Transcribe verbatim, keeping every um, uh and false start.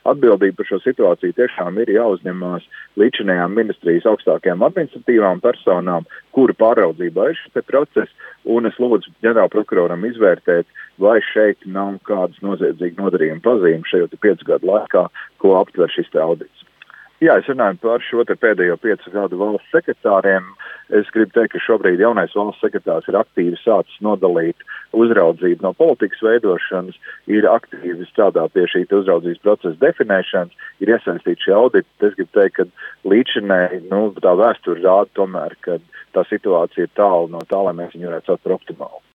atbildība par šo situāciju tiešām ir jāuzņemās līdzinējām ministrijas augstākajām administratīvām personām, kuru pāraudzībā ir šis process, un es lūdzu ģenerālprokuroram izvērtēt, vai šeit nav kādas noziedzīga nodarījuma pazīmes šajā piecu gadu laikā, ko aptver šis te audits. Jā, es runāju par šo te pēdējo piecu gadu valsts sekretāriem. Es gribu teikt, ka šobrīd jaunais valsts sekretārs ir aktīvi sācis nodalīt uzraudzību no politikas veidošanas, ir aktīvi strādā pie šī uzraudzības procesa definēšanas, ir iesaistīts šī audita. Es gribu teikt, ka līdzinēji, nu, tā vēsture rāda tomēr, ka tā situācija ir tālu no tā, lai mēs viņu varētu saukt par optimālu.